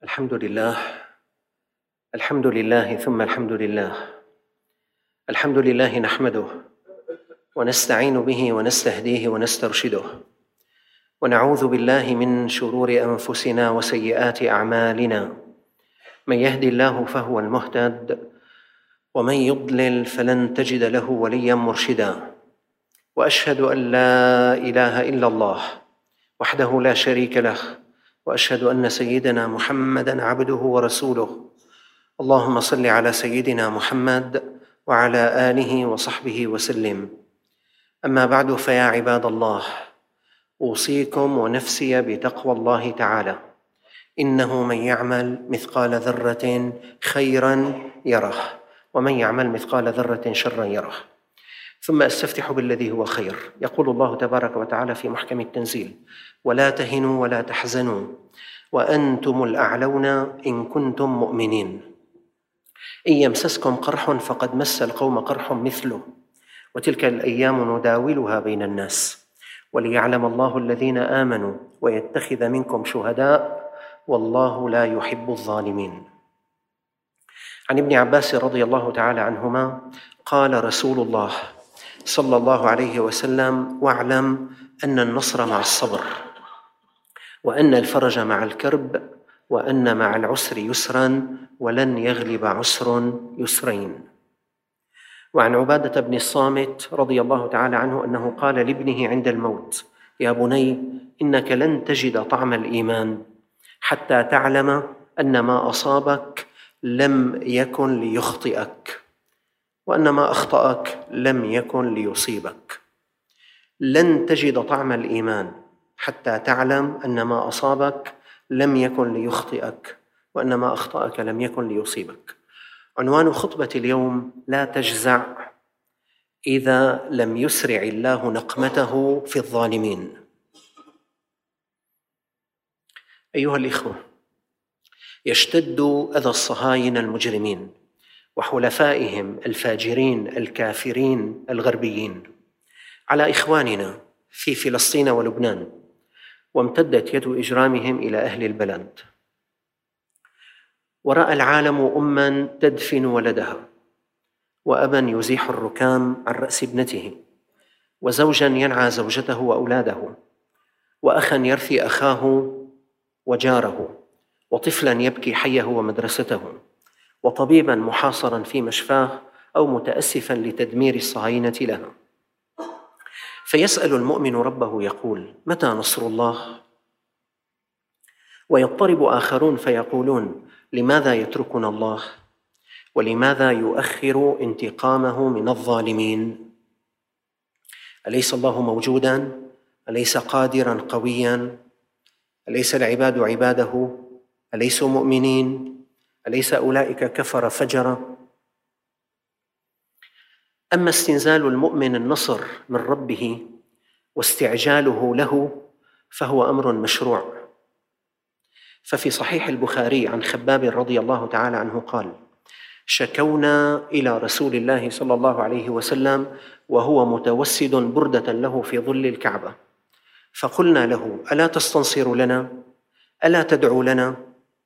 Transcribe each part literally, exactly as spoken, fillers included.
الحمد لله الحمد لله ثم الحمد لله الحمد لله نحمده ونستعين به ونستهديه ونسترشده ونعوذ بالله من شرور أنفسنا وسيئات أعمالنا. من يهد الله فهو المهتد ومن يضلل فلن تجد له وليا مرشدا. وأشهد أن لا إله إلا الله وحده لا شريك له، وأشهد أن سيدنا محمدًا عبده ورسوله. اللهم صل على سيدنا محمد وعلى آله وصحبه وسلم. أما بعد، فيا عباد الله، أوصيكم ونفسي بتقوى الله تعالى، إنه من يعمل مثقال ذرة خيرا يره ومن يعمل مثقال ذرة شرا يره. ثم أستفتح بالذي هو خير. يقول الله تبارك وتعالى في محكم التنزيل: ولا تهنوا ولا تحزنوا وأنتم الأعلون إن كنتم مؤمنين. إن يمسسكم قرح فقد مس القوم قرح مثله، وتلك الأيام نداولها بين الناس، وليعلم الله الذين آمنوا ويتخذ منكم شهداء والله لا يحب الظالمين. عن ابن عباس رضي الله تعالى عنهما قال رسول الله صلى الله عليه وسلم: واعلم أن النصر مع الصبر، وأن الفرج مع الكرب، وأن مع العسر يسرا، ولن يغلب عسر يسرين. وعن عبادة بن الصامت رضي الله تعالى عنه أنه قال لابنه عند الموت: يا بني، إنك لن تجد طعم الإيمان حتى تعلم أن ما أصابك لم يكن ليخطئك، وأن ما أخطأك لم يكن ليصيبك. لن تجد طعم الإيمان حتى تعلم أن ما أصابك لم يكن ليخطئك، وأن ما أخطأك لم يكن ليصيبك. عنوان خطبة اليوم: لا تجزع إذا لم يسرع الله نقمته في الظالمين. أيها الإخوة، يشتد أذى الصهاينة المجرمين وحلفائهم الفاجرين الكافرين الغربيين على إخواننا في فلسطين ولبنان، وامتدت يد إجرامهم إلى أهل البلد. ورأى العالم أماً تدفن ولدها، وأباً يزيح الركام عن رأس ابنته، وزوجاً ينعى زوجته وأولاده، وأخاً يرثي أخاه وجاره، وطفلاً يبكي حيه ومدرسته، وطبيباً محاصراً في مشفاه أو متأسفاً لتدمير الصهاينة لها. فيسأل المؤمن ربه يقول: متى نصر الله؟ ويضطرب آخرون فيقولون: لماذا يتركنا الله؟ ولماذا يؤخر انتقامه من الظالمين؟ أليس الله موجوداً؟ أليس قادراً قوياً؟ أليس العباد عباده؟ أليسوا مؤمنين؟ أليس أولئك كفر فجر؟ أما استنزال المؤمن النصر من ربه واستعجاله له فهو أمر مشروع. ففي صحيح البخاري عن خباب رضي الله تعالى عنه قال: شكونا إلى رسول الله صلى الله عليه وسلم وهو متوسد بردة له في ظل الكعبة، فقلنا له: ألا تستنصر لنا؟ ألا تدعو لنا؟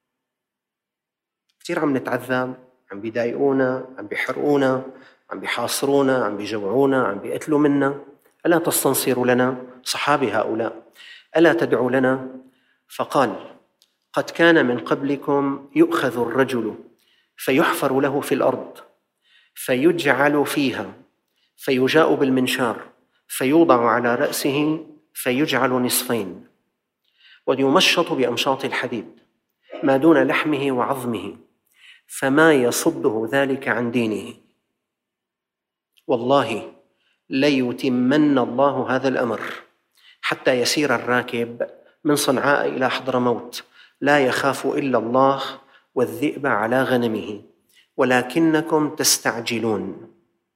كثير عم نتعذب، عم بيضايقونا، عم بيحرقونا، عم بيحاصرونا، عم بيجوعونا، عم بيقتلوا منا. ألا تستنصر لنا؟ صحابي هؤلاء. ألا تدعو لنا؟ فقال: قد كان من قبلكم يؤخذ الرجل فيحفر له في الأرض فيجعل فيها، فيجاء بالمنشار فيوضع على رأسه فيجعل نصفين، ويمشط بأمشاط الحديد ما دون لحمه وعظمه، فما يصده ذلك عن دينه. والله ليتمن الله هذا الأمر حتى يسير الراكب من صنعاء إلى حضرموت لا يخاف إلا الله والذئب على غنمه، ولكنكم تستعجلون.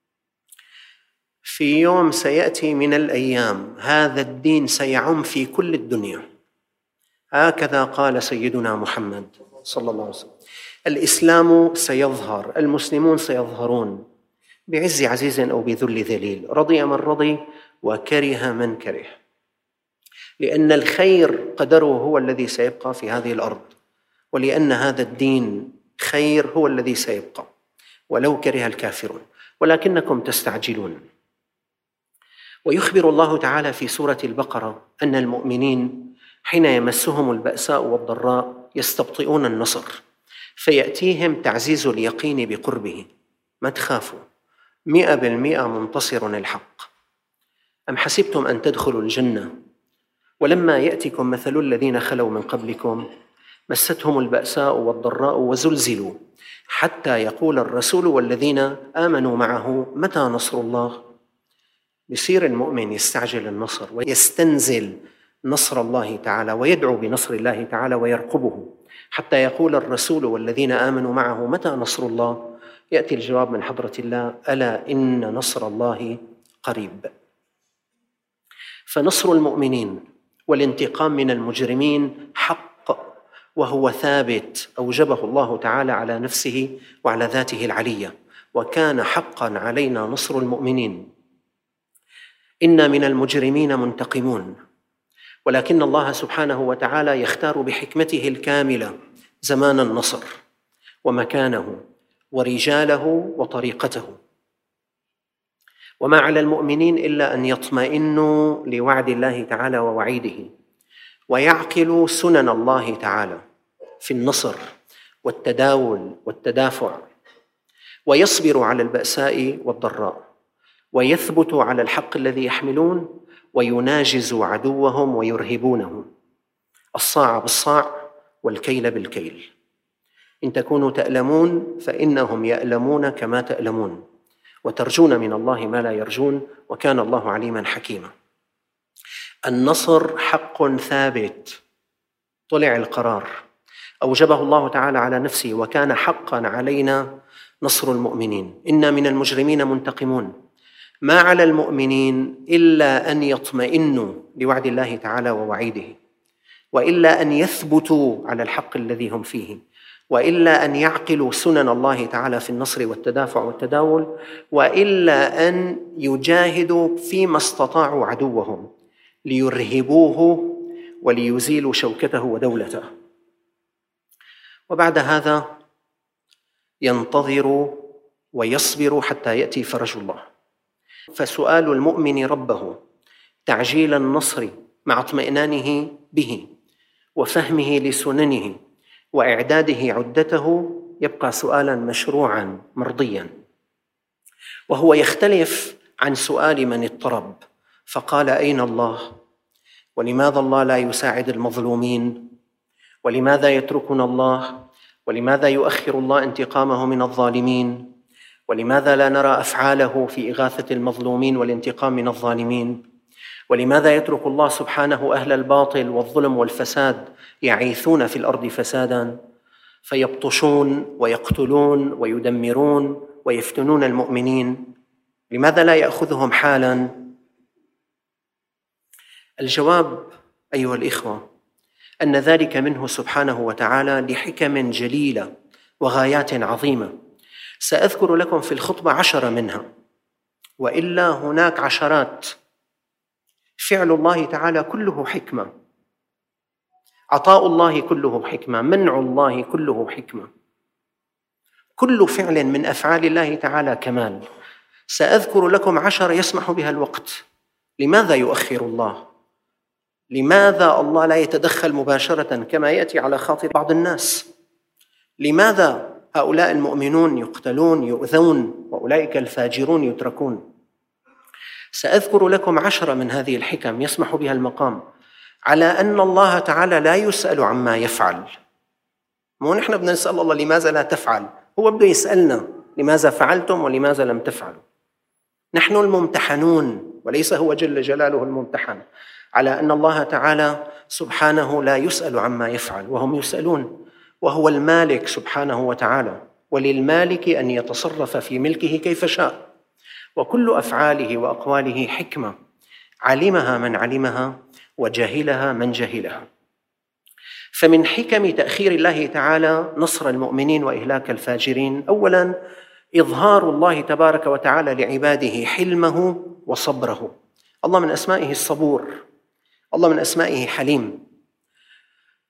في يوم سيأتي من الأيام هذا الدين سيعم في كل الدنيا، هكذا قال سيدنا محمد صلى الله عليه وسلم. الإسلام سيظهر، المسلمون سيظهرون بعز عزيز أو بذل ذليل، رضي من رضي وكره من كره، لأن الخير قدره هو الذي سيبقى في هذه الأرض، ولأن هذا الدين خير هو الذي سيبقى ولو كره الكافرون، ولكنكم تستعجلون. ويخبر الله تعالى في سورة البقرة أن المؤمنين حين يمسهم البأساء والضراء يستبطئون النصر، فيأتيهم تعزيز اليقين بقربه. ما تخافوا، مئة بالمئة منتصر الحق. أم حسبتم أن تدخلوا الجنة ولما يأتكم مثل الذين خلوا من قبلكم مستهم البأساء والضراء وزلزلوا حتى يقول الرسول والذين آمنوا معه متى نصر الله. بصير المؤمن يستعجل النصر ويستنزل نصر الله تعالى ويدعو بنصر الله تعالى ويرقبه، حتى يقول الرسول والذين آمنوا معه متى نصر الله. يأتي الجواب من حضرة الله: ألا إن نصر الله قريب. فنصر المؤمنين والانتقام من المجرمين حق، وهو ثابت أوجبه الله تعالى على نفسه وعلى ذاته العلية، وكان حقا علينا نصر المؤمنين. إنا من المجرمين منتقمون، ولكن الله سبحانه وتعالى يختار بحكمته الكاملة زمان النصر ومكانه ورجاله وطريقته. وما على المؤمنين إلا أن يطمئنوا لوعد الله تعالى ووعيده، ويعقلوا سنن الله تعالى في النصر والتداول والتدافع، ويصبروا على البأساء والضراء، ويثبتوا على الحق الذي يحملون، ويناجزوا عدوهم ويرهبونه، الصاع بالصاع والكيل بالكيل. إن تكونوا تألمون فإنهم يألمون كما تألمون، وترجون من الله ما لا يرجون، وكان الله عليما حكيما. النصر حق ثابت، طلع القرار، أوجبه الله تعالى على نفسه، وكان حقا علينا نصر المؤمنين. إنا من المجرمين منتقمون. ما على المؤمنين إلا أن يطمئنوا لوعد الله تعالى ووعيده، وإلا أن يثبتوا على الحق الذي هم فيه، وإلا أن يعقلوا سنن الله تعالى في النصر والتدافع والتداول، وإلا أن يجاهدوا فيما استطاعوا عدوهم ليرهبوه وليزيلوا شوكته ودولته. وبعد هذا ينتظروا ويصبروا حتى يأتي فرج الله. فسؤال المؤمن ربه تعجيل النصر مع اطمئنانه به وفهمه لسننه وإعداده عدته يبقى سؤالا مشروعا مرضيا، وهو يختلف عن سؤال من اضطرب فقال: أين الله؟ ولماذا الله لا يساعد المظلومين؟ ولماذا يتركنا الله؟ ولماذا يؤخر الله انتقامه من الظالمين؟ ولماذا لا نرى أفعاله في إغاثة المظلومين والانتقام من الظالمين؟ ولماذا يترك الله سبحانه أهل الباطل والظلم والفساد يعيثون في الأرض فسادا فيبطشون ويقتلون ويدمرون ويفتنون المؤمنين؟ لماذا لا يأخذهم حالا؟ الجواب أيها الإخوة أن ذلك منه سبحانه وتعالى لحكم جليلة وغايات عظيمة، سأذكر لكم في الخطبة عشرة منها، وإلا هناك عشرات. فعل الله تعالى كله حكمة، عطاء الله كله حكمة، منع الله كله حكمة، كل فعل من أفعال الله تعالى كمال. سأذكر لكم عشرة يسمح بها الوقت. لماذا يؤخر الله؟ لماذا الله لا يتدخل مباشرة كما يأتي على خاطر بعض الناس؟ لماذا هؤلاء المؤمنون يقتلون يؤذون وأولئك الفاجرون يتركون؟ سأذكر لكم عشرة من هذه الحكم يسمح بها المقام على أن الله تعالى لا يسأل عما يفعل. مو نحن بدنا نسأل الله لماذا لا تفعل، هو بده يسألنا لماذا فعلتم ولماذا لم تفعلوا. نحن الممتحنون وليس هو جل جلاله الممتحن، على أن الله تعالى سبحانه لا يسأل عما يفعل وهم يسألون، وهو المالك سبحانه وتعالى، وللمالك أن يتصرف في ملكه كيف شاء، وكل أفعاله وأقواله حكمة علمها من علمها وجهلها من جهلها. فمن حكم تأخير الله تعالى نصر المؤمنين وإهلاك الفاجرين أولاً إظهار الله تبارك وتعالى لعباده حلمه وصبره. الله من أسمائه الصبور، الله من أسمائه حليم.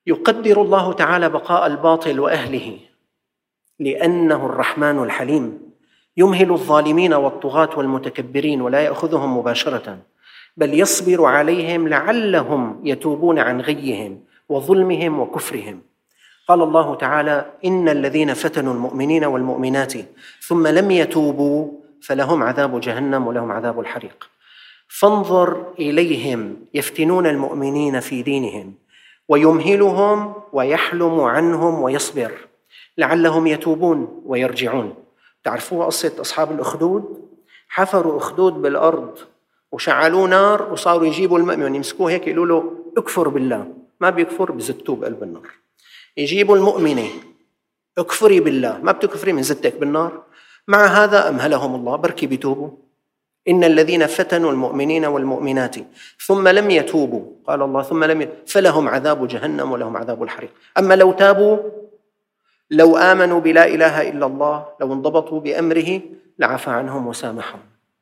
يقدر الله تعالى بقاء الباطل وأهله لأنه الرحمن الحليم، يمهل الظالمين والطغاة والمتكبرين ولا يأخذهم مباشرة، بل يصبر عليهم لعلهم يتوبون عن غيهم وظلمهم وكفرهم. قال الله تعالى: إن الذين فتنوا المؤمنين والمؤمنات ثم لم يتوبوا فلهم عذاب جهنم ولهم عذاب الحريق. فانظر إليهم يفتنون المؤمنين في دينهم ويمهلهم ويحلم عنهم ويصبر لعلهم يتوبون ويرجعون. تعرفوا قصة أصحاب الأخدود؟ حفروا أخدود بالأرض وشعلوا نار وصاروا يجيبوا المؤمن يمسكوه هيك يقولوا له اكفر بالله، ما بيكفر بزتوه بقلب النار. يجيبوا المؤمنة اكفري بالله، ما بتكفري من زتك بالنار. مع هذا أمهلهم الله، بركي بيتوبوا. إن الذين فتنوا المؤمنين والمؤمنات ثم لم يتوبوا، قال الله ثم لم يتوبوا فلهم عذاب جهنم ولهم عذاب الحريق. أما لو تابوا، لو آمنوا بلا إله إلا الله، لو انضبطوا بأمره لعفى عنهم وسامحهم.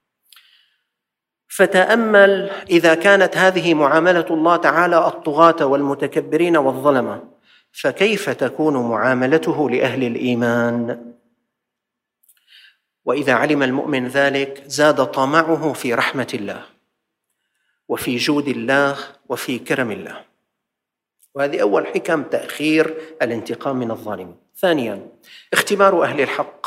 فتأمل إذا كانت هذه معاملة الله تعالى الطغاة والمتكبرين والظلمة، فكيف تكون معاملته لأهل الإيمان؟ وإذا علم المؤمن ذلك زاد طمعه في رحمة الله وفي جود الله وفي كرم الله. وهذه أول حكم تأخير الانتقام من الظالمين. ثانياً، اختبار أهل الحق.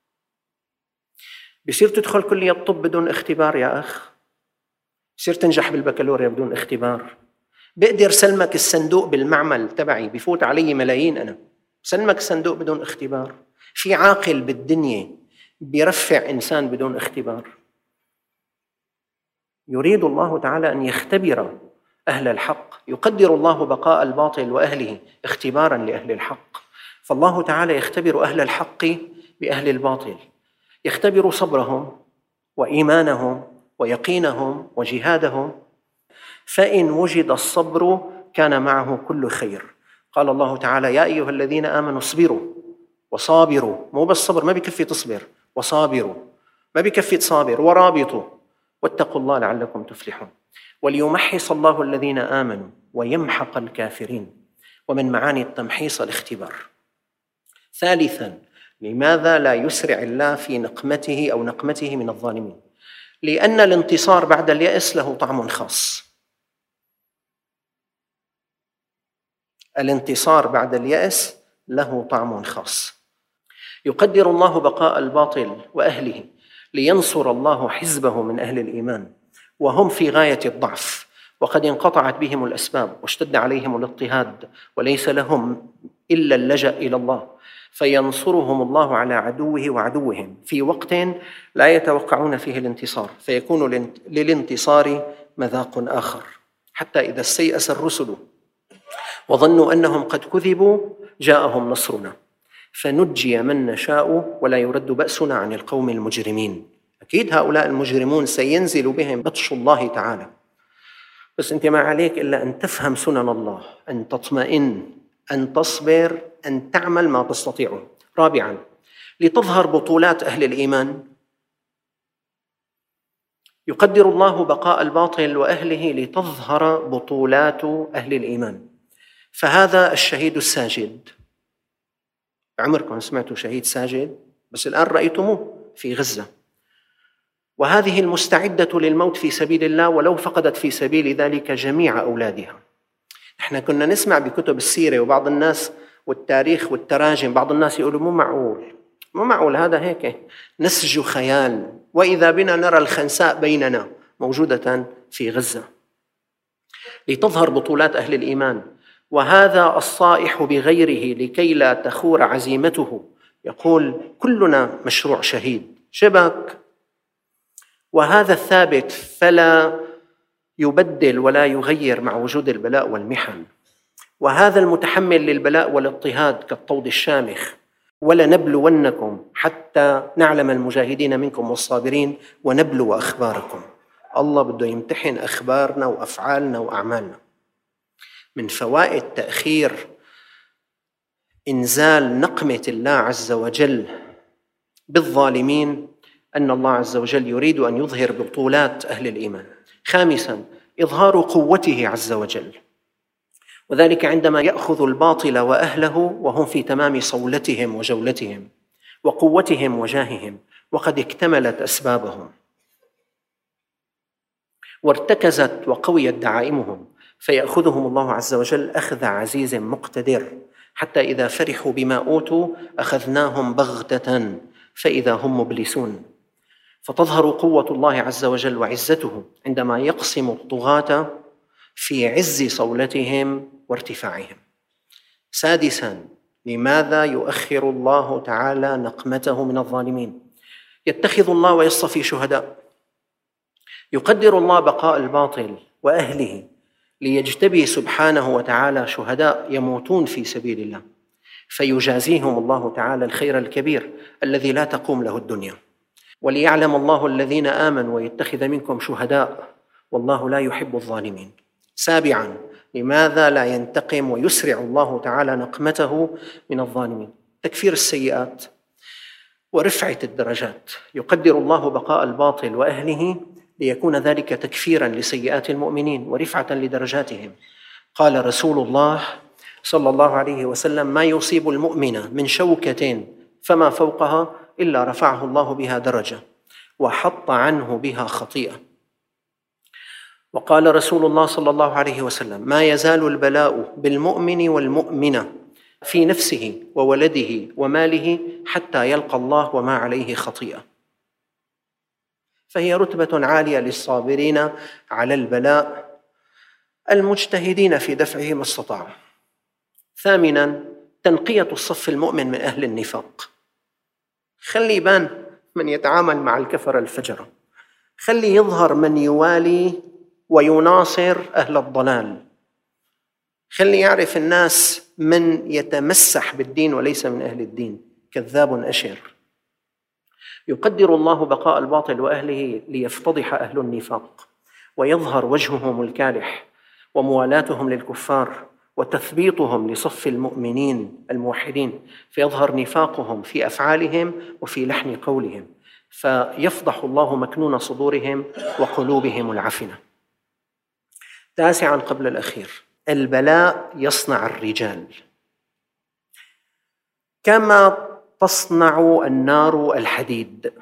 بصير تدخل كلية الطب بدون اختبار يا أخ، بصير تنجح بالبكالوريا بدون اختبار. بقدر سلمك الصندوق بالمعمل تبعي بفوت علي ملايين، أنا سلمك الصندوق بدون اختبار. في عاقل بالدنيا بيرفع إنسان بدون اختبار؟ يريد الله تعالى أن يختبر أهل الحق. يقدر الله بقاء الباطل وأهله اختباراً لأهل الحق. فالله تعالى يختبر أهل الحق بأهل الباطل، يختبر صبرهم وإيمانهم ويقينهم وجهادهم. فإن وجد الصبر كان معه كل خير. قال الله تعالى: يا أيها الذين آمنوا اصبروا وصابروا. مو بس صبر، ما بكفي تصبر، وصابروا ما بكفي تصابر، ورابطوا واتقوا الله لعلكم تفلحون. وليمحص الله الذين آمنوا ويمحق الكافرين. ومن معاني التمحيص الاختبار. ثالثاً، لماذا لا يسرع الله في نقمته أو نقمته من الظالمين؟ لأن الانتصار بعد اليأس له طعم خاص. الانتصار بعد اليأس له طعم خاص. يقدر الله بقاء الباطل وأهله لينصر الله حزبه من أهل الإيمان وهم في غاية الضعف، وقد انقطعت بهم الأسباب واشتد عليهم الاضطهاد وليس لهم إلا اللجأ إلى الله، فينصرهم الله على عدوه وعدوهم في وقت لا يتوقعون فيه الانتصار، فيكون للانتصار مذاق آخر. حتى إذا استيأس الرسل وظنوا أنهم قد كذبوا جاءهم نصرنا فنجي من نشاء ولا يرد بأسنا عن القوم المجرمين. أكيد هؤلاء المجرمون سينزل بهم بطش الله تعالى، بس أنت ما عليك إلا أن تفهم سنن الله، أن تطمئن، أن تصبر، أن تعمل ما تستطيعه. رابعاً، لتظهر بطولات أهل الإيمان. يقدر الله بقاء الباطل وأهله لتظهر بطولات أهل الإيمان. فهذا الشهيد الساجد، عمركم سمعتوا شهيد ساجد؟ بس الآن رأيتموه في غزة. وهذه المستعدة للموت في سبيل الله ولو فقدت في سبيل ذلك جميع أولادها. احنا كنا نسمع بكتب السيرة وبعض الناس والتاريخ والتراجم، بعض الناس يقولوا مو معقول مو معقول هذا هيك نسج خيال، وإذا بنا نرى الخنساء بيننا موجودة في غزة. لتظهر بطولات أهل الإيمان، وهذا الصائح بغيره لكي لا تخور عزيمته يقول كلنا مشروع شهيد شبك. وهذا الثابت فلا يبدل ولا يغير مع وجود البلاء والمحن. وهذا المتحمل للبلاء والاضطهاد كالطود الشامخ، ولنبلونكم حتى نعلم المجاهدين منكم والصابرين ونبلو أخباركم. الله بده يمتحن أخبارنا وأفعالنا وأعمالنا. من فوائد تأخير إنزال نقمة الله عز وجل بالظالمين أن الله عز وجل يريد أن يظهر بطولات أهل الإيمان. خامساً، إظهار قوته عز وجل. وذلك عندما يأخذ الباطل وأهله وهم في تمام صولتهم وجولتهم وقوتهم وجاههم، وقد اكتملت أسبابهم وارتكزت وقويت دعائمهم، فيأخذهم الله عز وجل أخذ عزيز مقتدر، حتى إذا فرحوا بما أوتوا أخذناهم بغتة فإذا هم مبلسون. فتظهر قوة الله عز وجل وعزته عندما يقسم الطغاة في عز صولتهم وارتفاعهم. سادساً، لماذا يؤخر الله تعالى نقمته من الظالمين؟ يتخذ الله ويصطفي شهداء، يقدر الله بقاء الباطل وأهله ليجتبي سبحانه وتعالى شهداء يموتون في سبيل الله، فيجازيهم الله تعالى الخير الكبير الذي لا تقوم له الدنيا. وليعلم الله الذين آمنوا ويتخذ منكم شهداء والله لا يحب الظالمين. سابعاً، لماذا لا ينتقم ويسرع الله تعالى نقمته من الظالمين؟ تكفير السيئات ورفعة الدرجات. يقدر الله بقاء الباطل وأهله ليكون ذلك تكفيراً لسيئات المؤمنين ورفعة لدرجاتهم. قال رسول الله صلى الله عليه وسلم: ما يصيب المؤمن من شوكة فما فوقها إلا رفعه الله بها درجة وحط عنه بها خطيئة. وقال رسول الله صلى الله عليه وسلم: ما يزال البلاء بالمؤمن والمؤمنة في نفسه وولده وماله حتى يلقى الله وما عليه خطيئة. فهي رتبة عالية للصابرين على البلاء المجتهدين في دفعه ما استطاعوا. ثامناً، تنقية الصف المؤمن من أهل النفاق. خلي يبان من يتعامل مع الكفر الفجرة، خلي يظهر من يوالي ويناصر أهل الضلال، خلي يعرف الناس من يتمسح بالدين وليس من أهل الدين، كذاب أشر. يقدر الله بقاء الباطل وأهله ليفتضح أهل النفاق ويظهر وجههم الكالح وموالاتهم للكفار وتثبيطهم لصف المؤمنين الموحدين، فيظهر نفاقهم في أفعالهم وفي لحن قولهم، فيفضح الله مكنون صدورهم وقلوبهم العفنة. تاسعاً قبل الأخير، البلاء يصنع الرجال كما تصنع النار الحديد.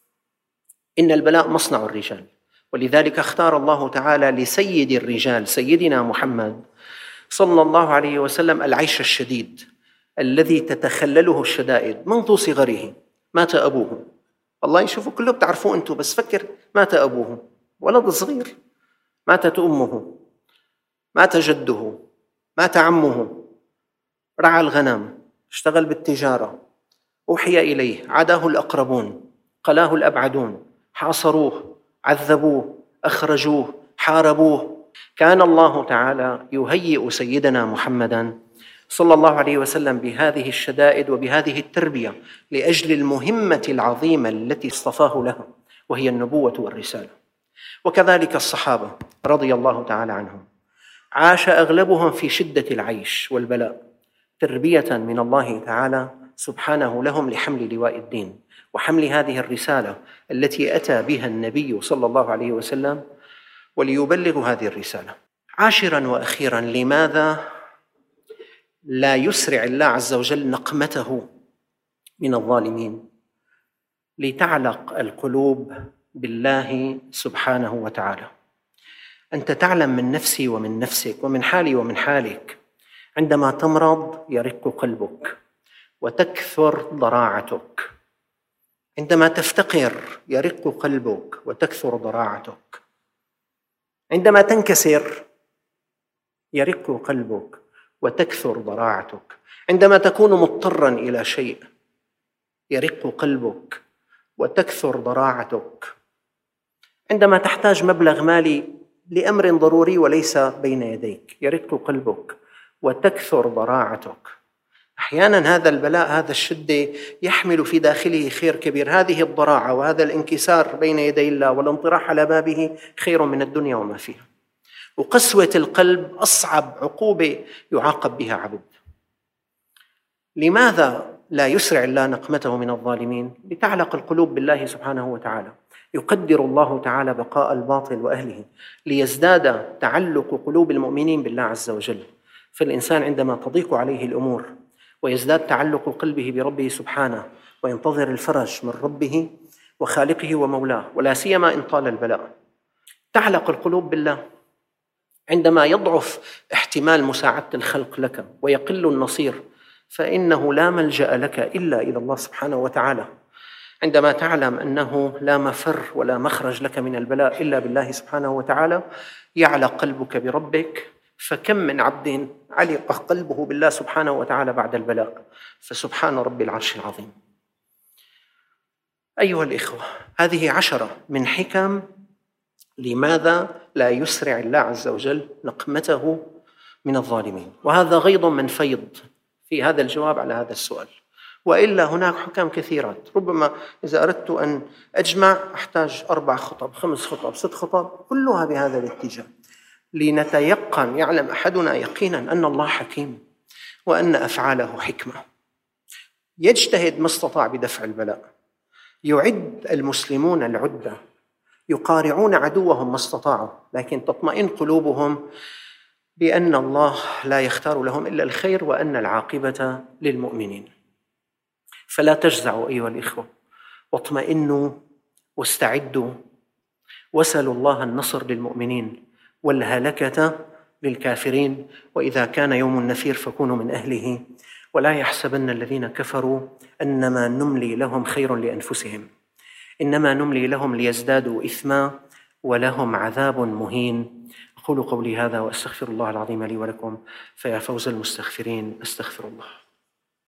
إن البلاء مصنع الرجال، ولذلك اختار الله تعالى لسيد الرجال سيدنا محمد صلى الله عليه وسلم العيش الشديد الذي تتخلله الشدائد منذ صغره. مات أبوه، والله يشوفوا كله بتعرفوه أنتم، بس فكر، مات أبوه، ولد صغير، ماتت أمه، مات جده، مات عمه، رعى الغنم، اشتغل بالتجارة، أوحي إليه، عاداه الأقربون، قلاه الأبعدون، حاصروه، عذبوه، أخرجوه، حاربوه. كان الله تعالى يهيئ سيدنا محمداً صلى الله عليه وسلم بهذه الشدائد وبهذه التربية لأجل المهمة العظيمة التي اصطفاه لها، وهي النبوة والرسالة. وكذلك الصحابة رضي الله تعالى عنهم، عاش أغلبهم في شدة العيش والبلاء تربية من الله تعالى سبحانه لهم لحمل لواء الدين وحمل هذه الرسالة التي أتى بها النبي صلى الله عليه وسلم وليبلغ هذه الرسالة. عاشراً وأخيراً، لماذا لا يسرع الله عز وجل نقمته من الظالمين؟ لتعلق القلوب بالله سبحانه وتعالى. أنت تعلم من نفسي ومن نفسك ومن حالي ومن حالك، عندما تمرض يرق قلبك وتكثر ضراعتك، عندما تفتقر يرق قلبك وتكثر ضراعتك، عندما تنكسر يرق قلبك وتكثر ضراعتك، عندما تكون مضطراً إلى شيء يرق قلبك وتكثر ضراعتك، عندما تحتاج مبلغ مالي لأمر ضروري وليس بين يديك يرق قلبك وتكثر ضراعتك. أحياناً هذا البلاء، هذا الشدة يحمل في داخله خير كبير. هذه الضراعة وهذا الانكسار بين يدي الله والانطراح على بابه خير من الدنيا وما فيها. وقسوة القلب أصعب عقوبة يعاقب بها عبد. لماذا لا يسرع الله نقمته من الظالمين؟ لتعلق القلوب بالله سبحانه وتعالى. يقدر الله تعالى بقاء الباطل وأهله ليزداد تعلق قلوب المؤمنين بالله عز وجل، فالإنسان عندما تضيق عليه الأمور ويزداد تعلق قلبه بربه سبحانه وينتظر الفرج من ربه وخالقه ومولاه، ولا سيما إن طال البلاء، تعلق القلوب بالله. عندما يضعف احتمال مساعدة الخلق لك ويقل النصير، فإنه لا ملجأ لك إلا إلى الله سبحانه وتعالى. عندما تعلم أنه لا مفر ولا مخرج لك من البلاء إلا بالله سبحانه وتعالى، يعلق قلبك بربك. فكم من عبد علق قلبه بالله سبحانه وتعالى بعد البلاء، فسبحان رب العرش العظيم. أيها الإخوة، هذه عشرة من حكم لماذا لا يسرع الله عز وجل نقمته من الظالمين، وهذا غيض من فيض في هذا الجواب على هذا السؤال. وإلا هناك حكم كثيرات، ربما إذا أردت أن أجمع أحتاج أربع خطب، خمس خطب، ست خطب، كلها بهذا الاتجاه، لنتيقن، يعلم أحدنا يقينا أن الله حكيم وأن أفعاله حكمة. يجتهد ما استطاع بدفع البلاء، يعد المسلمون العدة، يقارعون عدوهم ما استطاعوا، لكن تطمئن قلوبهم بأن الله لا يختار لهم إلا الخير وأن العاقبة للمؤمنين. فلا تجزعوا أيها الإخوة، واطمئنوا واستعدوا، واسألوا الله النصر للمؤمنين والهلكة للكافرين. وإذا كان يوم النفير فكونوا من أهله، ولا يحسبن الذين كفروا أنما نملي لهم خير لأنفسهم، إنما نملي لهم ليزدادوا إثما ولهم عذاب مهين. أقول قولي هذا وأستغفر الله العظيم لي ولكم، فيا فوز المستغفرين، أستغفر الله.